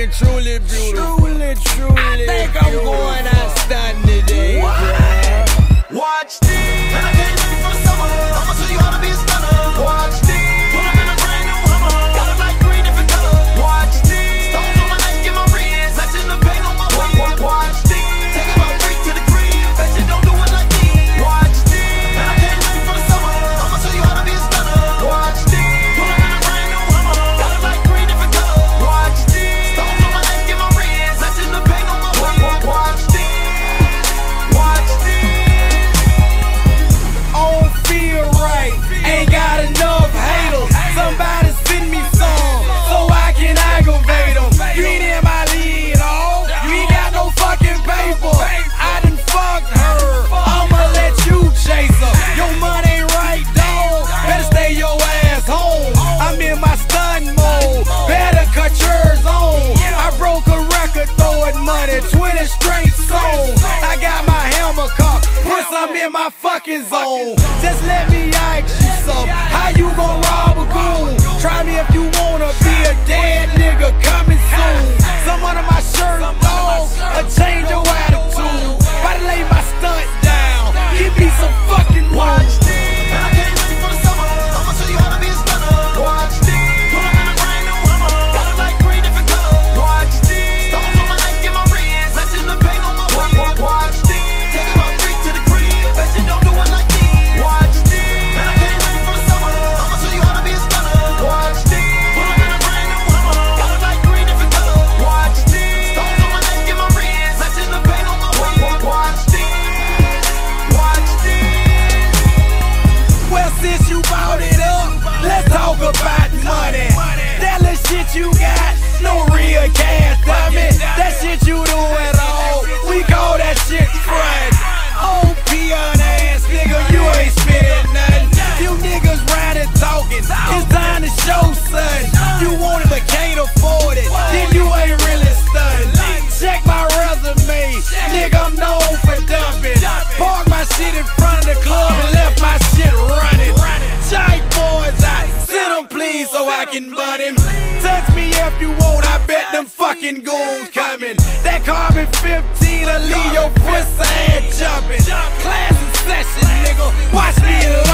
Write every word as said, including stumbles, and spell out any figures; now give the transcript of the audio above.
truly beautiful. Truly, truly I think I'm beautiful. going out stunning today. What? Watch this. And I came ready for the summer. I'ma show you how to be a stunner. Watch this. Pull up in a brand new Hummer. Got it like three different colors. Watch this. Stones on my neck, get my wrist. Matching the paint on my waist. Watch this. Take it about three to the crib. Bet you don't do it like me. Watch this. And I came ready for the summer. I'ma show you how to be a stunner. Watch this. Pull up in a brand new Hummer. Got it like three different colors. Watch this. Stones on my neck, get my wrist. Matching the paint on my waist. Watch this. Watch this. Don't feel right, ain't got enough haters. Somebody send me some, so I can aggravate them. You ain't in my lead, oh, you ain't got no fucking paper. I done fucked her, I'ma let you chase her. Your money ain't right, dawg, better stay your ass home. I'm in my stun mode, better cut yours on. I broke a record throwing money, twenty straight songs. I got my hammer cocked, plus I'm in my fucking zone. Just let me ask you something, how you gon' rob a goon? Try me if you wanna be a dead nigga coming soon. Some under my shirt, dog, a change your attitude. About to lay my stunt down, give me some fucking Watch watch. this. And I came ready for the summer. I'ma show you how to be a stunner. Watch this. Pull up in a brand new Hummer. Got it like three different colors. Watch this. Stones on my neck, get my wrist. Matching the paint on my waist. Watch this. Take it about three to the crib. Bet you don't do it like me. Watch this. And I came ready for the summer. I'ma show you how to be a stunner. Watch this. Pull up in a brand new Hummer. Got it like three different colors. Watch this. Stones on my neck, get my wrist. Matching the paint on my waist. Watch this. Watch this. Well, since you bought it up, let's talk about money. That little shit you got, no real cash, dummy. That shit you do at all, we call that shit front. Oh, peon ass nigga, you ain't spitting nothing. You niggas riding talking, it's time to show, son. You want it but can't afford it, then you ain't really stunned. Check my resume, nigga, I'm known for dumping. Park my shit in front of the club and left my shit running. Giant boys out, send them please so I can butt him. Touch me if you want, I bet them fucking goons coming. That carbon fifteen will leave your pussy ass jumping. Class in session, nigga, watch me